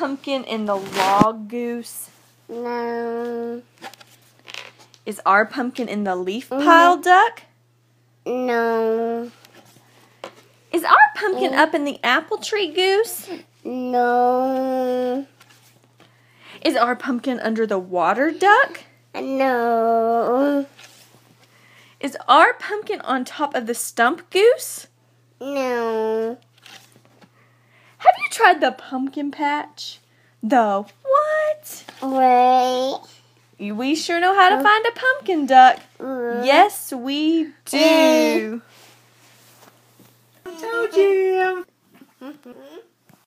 pumpkin in the log goose? No. Is our pumpkin in the leaf pile duck? No. Is our pumpkin up in the apple tree goose? No. Is our pumpkin under the water duck? No. Is our pumpkin on top of the stump goose? No. Have you tried the pumpkin patch? The what? Wait. We sure know how to find a pumpkin duck. Yes, we do. I told you.